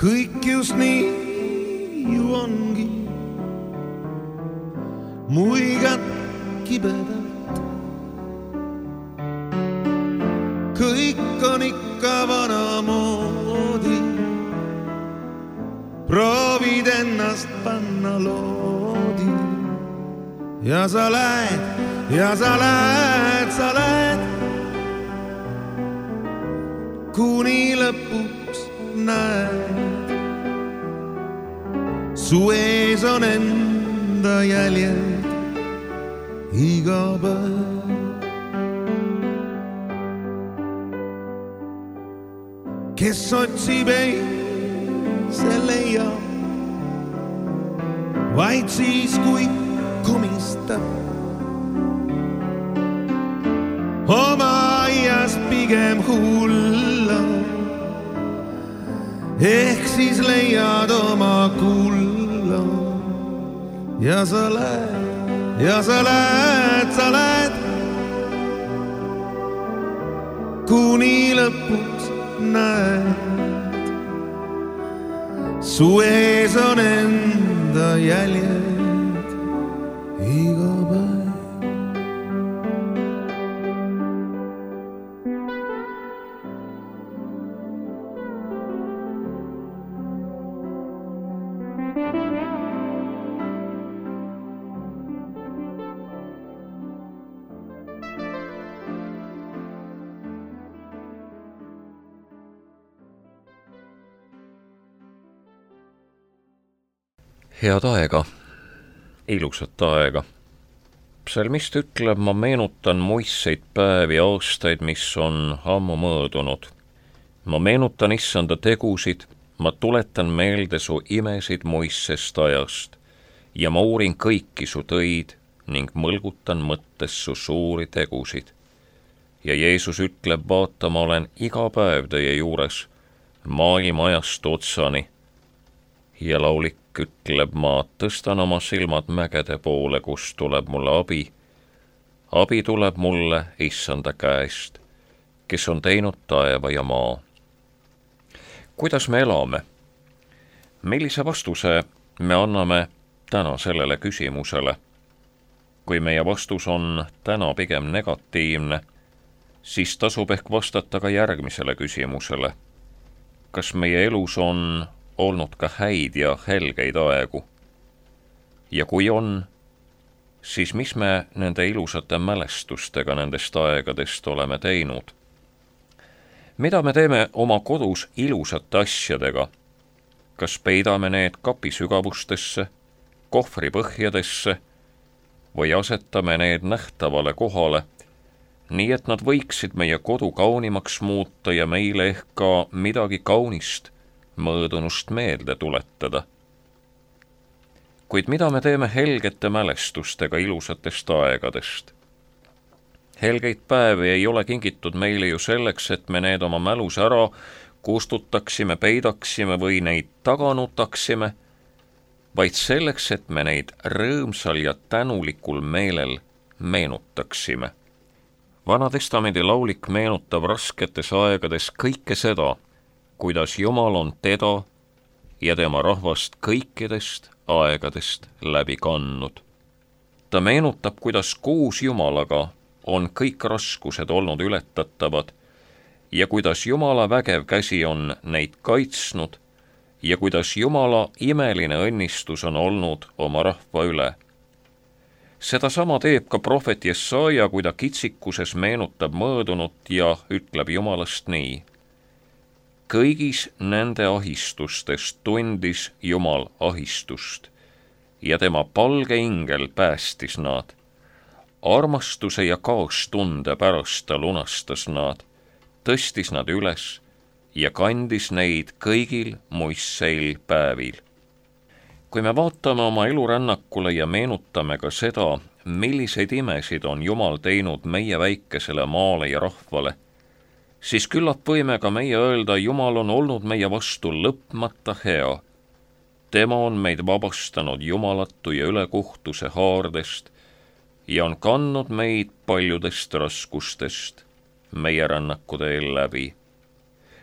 kõik just nii ju ongi, muigad kibedalt. Kõik on ikka vanamoodi, proovid ennast panna loodi. Ja sa lähed, kuni lõpuks näed. Su ees on enda jäljed iga päev. Kes otsib ei, see leiab, vaid siis kui komistab. Oma aias pigem hulla, ehk siis leiad oma kulla. Ja sa lähed, kuni lõpuks näed. Su ees on enda jäljed iga päev. Head aega, ilusat aega. Psalmist ütleb, ma meenutan muistseid päevi aastaid, mis on ammu möödunud. Ma meenutan issanda tegusid, ma tuletan meelde su imesid muistsest ajast ja ma uurin kõiki su töid ning mõlgutan mõttes su suuri tegusid. Ja Jeesus ütleb, vaata, ma olen iga päev teie juures, maailma ajast otsani. Ja laulik ütleb, ma tõstan oma silmad mägede poole, kust tuleb mulle abi. Abi tuleb mulle issanda käest, kes on teinud taeva ja maa. Kuidas me elame? Millise vastuse me anname täna sellele küsimusele? Kui meie vastus on täna pigem negatiivne, siis tasub ehk vastata ka järgmisele küsimusele. Kas meie elus on olnud ka häid ja helgeid aegu? Ja kui on, siis mis me nende ilusate mälestustega nendest aegadest oleme teinud? Mida me teeme oma kodus ilusate asjadega? Kas peidame need kapi sügavustesse, kohvri põhjadesse või asetame need nähtavale kohale, nii et nad võiksid meie kodu kaunimaks muuta ja meile ehk ka midagi kaunist möödunust meelde tuletada? Kuid mida me teeme helgete mälestustega ilusatest aegadest? Helgeid päevi ei ole kingitud meile ju selleks, et me need oma mälus ära kustutaksime, peidaksime või neid taganutaksime, vaid selleks, et me neid rõõmsal ja tänulikul meelel meenutaksime. Vanatestamendi laulik meenutab rasketes aegades kõike seda, kuidas Jumal on teda ja tema rahvast kõikidest aegadest läbi kandnud. Ta meenutab, kuidas koos Jumalaga on kõik raskused olnud ületatavad ja kuidas Jumala vägev käsi on neid kaitsnud ja kuidas Jumala imeline õnnistus on olnud oma rahva üle. Sedasama teeb ka prohvet Jesaja, kui ta kitsikuses meenutab möödunut ja ütleb Jumalast nii. Kõigis nende ahistustes tundis Jumal ahistust ja tema palge ingel päästis nad. Armastuse ja kaastunde pärast ta lunastas nad, tõstis nad üles ja kandis neid kõigil muistseil päevil. Kui me vaatame oma elurännakule ja meenutame ka seda, milliseid imesid on Jumal teinud meie väikesele maale ja rahvale, siis küllap võime ka meie öelda, Jumal on olnud meie vastu lõpmata hea. Tema on meid vabastanud jumalatu ja ülekuhtuse haardest ja on kandnud meid paljudest raskustest meie rännaku teel läbi.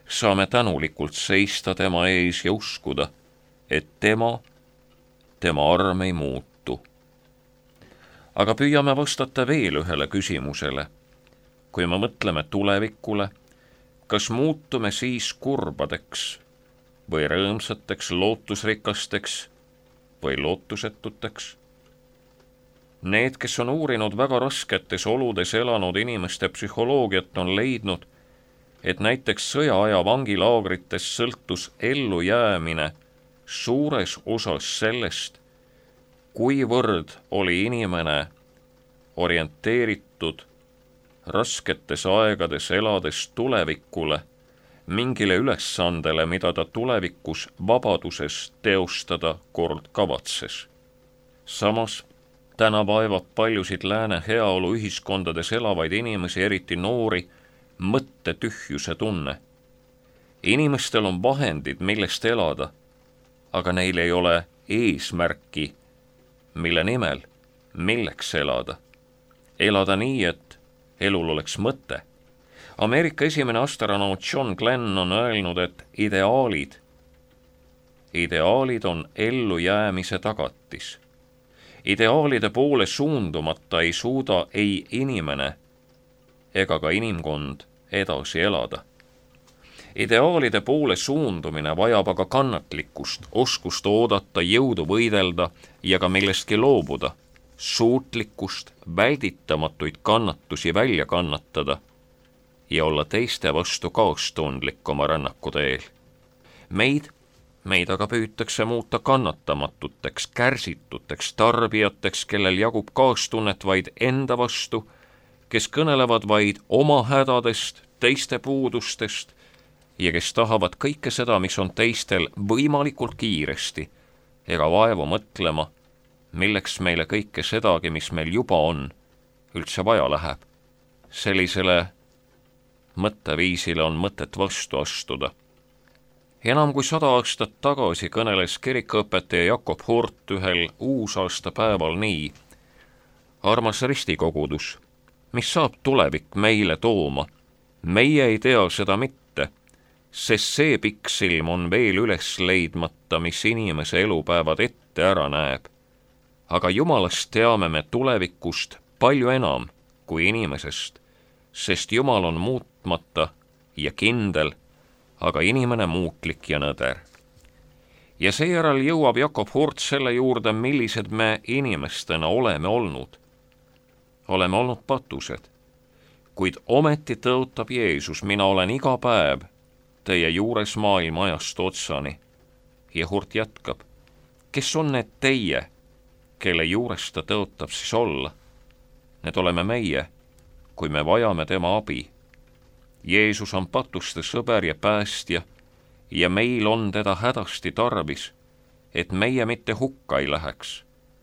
saame tänulikult seista tema ees ja uskuda, et tema arm ei muutu. Aga püüame vastata veel ühele küsimusele. Kui me mõtleme tulevikule, kas muutume siis kurbadeks või rõõmsateks, lootusrikasteks või lootusetuteks? Need, kes on uurinud väga rasketes oludes elanud inimeste psühholoogiat, on leidnud, et näiteks sõjaaja vangilaagrites sõltus ellujäämine suures osas sellest, kuivõrd oli inimene orienteeritud rasketes aegades elades tulevikule, mingile ülesandele, mida ta tulevikus vabaduses teostada kord kavatses. Samas täna vaevab paljusid lääne heaolu ühiskondades elavaid inimesi, eriti noori, mõttetühjuse tunne. Inimestel on vahendid, millest elada, aga neil ei ole eesmärki, mille nimel, milleks elada. Elada nii, et elul oleks mõte. Ameerika esimene astronaut John Glenn on öelnud, et ideaalid on ellujäämise tagatis. Ideaalide poole suundumata ei suuda ei inimene ega ka inimkond edasi elada. Ideaalide poole suundumine vajab aga kannatlikkust, oskust oodata, jõudu võidelda ja ka millestki loobuda, suutlikkust välditamatuid kannatusi välja kannatada ja olla teiste vastu kaastundlik oma rännaku teel. Meid aga püütakse muuta kannatamatuteks, kärsituteks tarbijateks, kellel jagub kaastunnet vaid enda vastu, kes kõnelevad vaid oma hädadest, teiste puudustest ja kes tahavad kõike seda, mis on teistel võimalikult kiiresti, ega vaevu mõtlema, milleks meile kõike sedagi, mis meil juba on, üldse vaja läheb. Sellisele mõtteviisile on mõtet vastu astuda. Enam kui 100 aastat tagasi kõneles kirikuõpetaja Jakob Hurt ühel uusaastapäeval nii: armas ristikogudus, mis saab tulevik meile tooma? Meie ei tea seda mitte, sest see pikksilm on veel üles leidmata, mis inimese elupäevad ette ära näeb. Aga Jumalast teame me tulevikust palju enam kui inimesest, sest Jumal on muutmata ja kindel, aga inimene muutlik ja nõder. Ja seejärel jõuab Jakob Hurt selle juurde, millised me inimestena oleme olnud. Oleme olnud patused, kuid ometi tõotab Jeesus: mina olen iga päev teie juures maailma ajast otsani. Ja Hurt jätkab: kes on need teie, kelle juures ta tõotab siis olla? Need oleme meie, kui me vajame tema abi. Jeesus on patuste sõber ja päästja ja meil on teda hädasti tarvis, et meie mitte hukka ei läheks.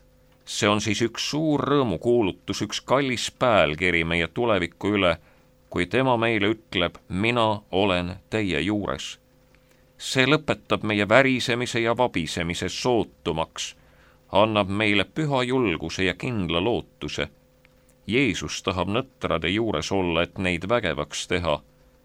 See on siis üks suur rõõmukuulutus, üks kallis päälkiri meie tuleviku üle, kui tema meile ütleb: mina olen teie juures. See lõpetab meie värisemise ja vabisemise sootumaks, annab meile püha julguse ja kindla lootuse. Jeesus tahab nõtrade juures olla, et neid vägevaks teha.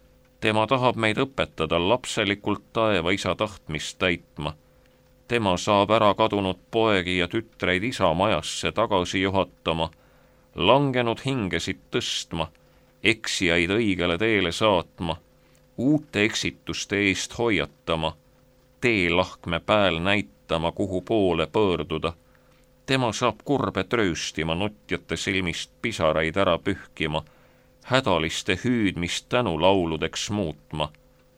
Tema tahab meid õpetada lapselikult taeva isa tahtmist täitma. Tema saab ära kadunud poegi ja tütreid isa majasse tagasi juhatama, langenud hingesid tõstma, eksijaid õigele teele saatma, uute eksituste eest hoiatama, teelahkme pääl näitama, kuhu poole pöörduda. Tema saab kurbe trööstima, nutjate silmist pisaraid ära pühkima, hädaliste hüüdmist tänulauludeks muutma.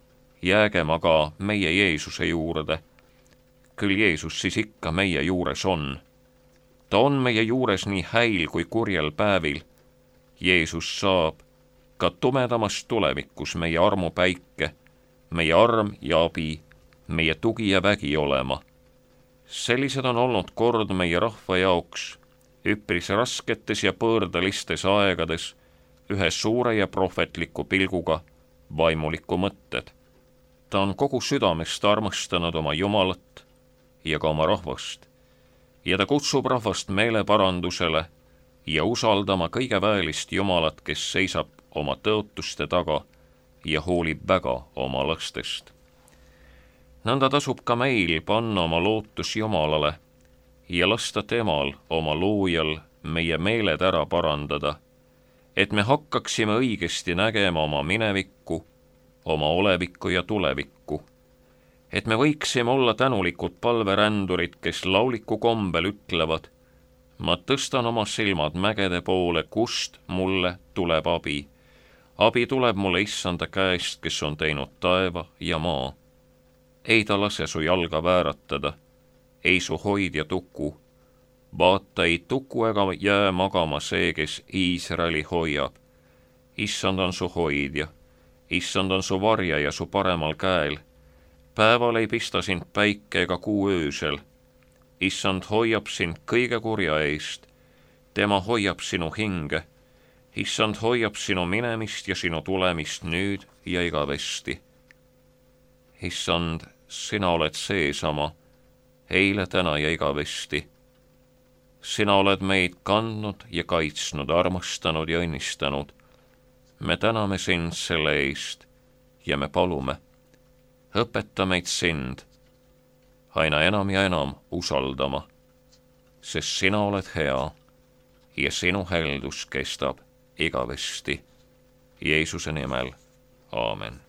Jäägem aga meie Jeesuse juurde. Küll Jeesus siis ikka meie juures on. Ta on meie juures nii häil kui kurjel päevil. Jeesus saab ka tumedamas tulevikus meie armupäike, meie arm ja abi, meie tugi ja vägi olema. Sellised on olnud kord meie rahva jaoks üpris rasketes ja pöördelistes aegades ühe suure ja prohvetliku pilguga vaimuliku mõtted. Ta on kogu südamest armastanud oma Jumalat ja ka oma rahvast. Ja ta kutsub rahvast meeleparandusele ja usaldama kõige väelist Jumalat, kes seisab oma tõotuste taga ja hoolib väga oma lastest. Nõnda tasub ka meil panna oma lootus Jumalale ja lasta temal, oma loojal, meie meeled ära parandada, et me hakkaksime õigesti nägema oma minevikku, oma olevikku ja tulevikku, et me võiksime olla tänulikud palverändurid, kes lauliku kombel ütlevad: ma tõstan oma silmad mägede poole, kust mulle tuleb abi. Abi tuleb mulle Issanda käest, kes on teinud taeva ja maa. Ei ta lase su jalga vääratada, ei su hoidja tuku. Vaata, ei tuku ega jää magama see, kes Iisraeli hoiab. Issand on su hoidja, Issand on su varjaja su paremal käel. Päeval ei pista sind päike ega kuu öösel. Issand hoiab sind kõige kurja eest. Tema hoiab sinu hinge. Issand hoiab sinu minemist ja sinu tulemist nüüd ja igavesti. Issand, sina oled seesama, eile, täna ja igavesti. Sina oled meid kandnud ja kaitsnud, armastanud ja õnnistanud. Me täname sind selle eest ja me palume: õpeta meid sind aina enam ja enam usaldama, sest sina oled hea ja sinu heldus kestab igavesti. Jeesuse nimel, aamen.